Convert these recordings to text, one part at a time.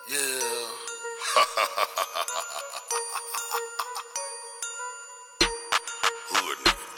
Yeah. Hood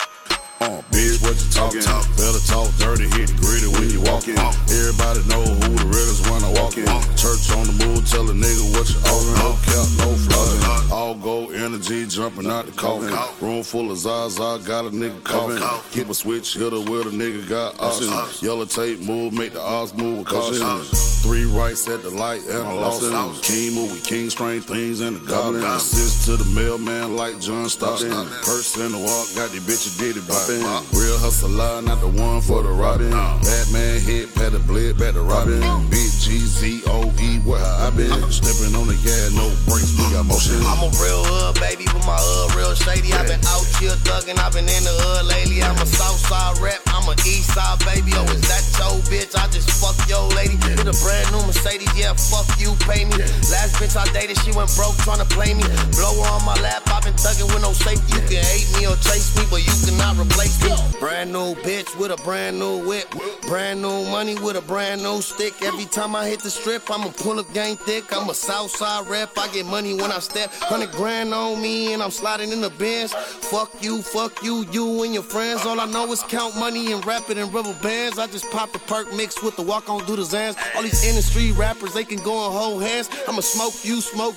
nigga. Bitch, what you talking? Better talk dirty, hit the gritty when you walk in. Everybody know who the realest when I walk in. Church on the move, tell a nigga what you offering. No cap, no flooding. All gold energy jumping out the coffin. Room full of Zaza, got a nigga coughing. Keep a switch hitter with a nigga got options. Yellow tape move, make the odds move with caution. 3 rights at the light and a loss. King move with king strain things in the goblin. Assist to the mailman like John Stockton. Purse in the walk, got these bitches did it boppin'. Real hustler, not the one for the robbing. Batman hit, pat the blade, back to robbing. Big G-Z-O-E, where I been. Stepping on the gas, no brakes, we got motion. I'm a real hood baby, but my real shady. I've been out here thugging, I've been in the hood lately. I'm a Southside rap, I'm a Eastside baby. Oh, is that your bitch? I just fuck your lady. With a brand new Mercedes, yeah, fuck you, pay me. Last bitch I dated, she went broke tryna play me. Blow her on my lap, I've been thugging with no safety. You can hate me or chase me, but you cannot replace me. Brand new bitch with a brand new whip. Brand new money with a brand new stick. Every time I hit the strip, I'ma pull up gang thick. I'm a Southside rep, I get money when I step. 100 grand on me and I'm sliding in the Benz. Fuck you, you and your friends. All I know is count money and rap it in rubber bands. I just pop the perk mixed with the walk on do the Zans. All these industry rappers, they can go and hold hands. I'ma smoke you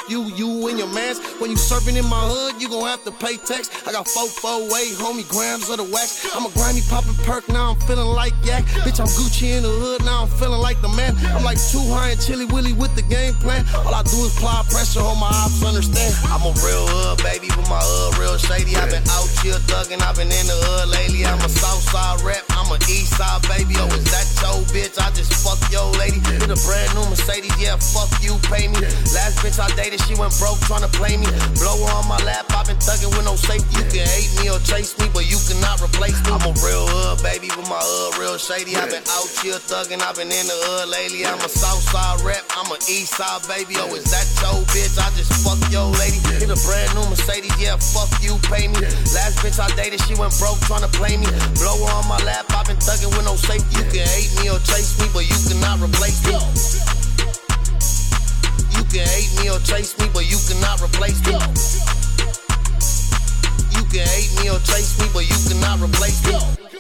and your mans. When you surfing in my hood, you gon' have to pay tax. I got 448 homie grams of the wax. I'm a grimy poppin' perk, now I'm feeling like yak. Bitch, I'm Gucci in the hood, now I'm feeling like the man. I'm like too high and chilly willy with the game plan. All I do is apply pressure, hope my ops understand. I'm a real hood baby, but my real shady. I've been out here thugging, I've been in the hood lately. I'm a Southside rap, I'm a Eastside baby. Oh, is that your bitch? I just fuck your lady. With a brand new Mercedes, yeah, fuck you, pay me. Last bitch I dated, she went broke tryna play me. Blow her on my lap, I've been thugging with no safety. You can hate me or chase me, but you cannot replace me. I'm a real hood baby, but my real shady. I've been out here thugging, I've been in the hood lately. I'm a Southside rap, I'm a Eastside baby. Oh, is that your bitch? I just fuck your lady. Hit a brand new Mercedes, yeah, fuck you, pay me. Last bitch I dated, she went broke tryna play me. Blow her on my lap, I've been thugging with no safety. You can hate me or chase me, but you cannot replace me. You can hate me or chase me, but you cannot replace me. You can hate me or chase me, but you cannot replace me.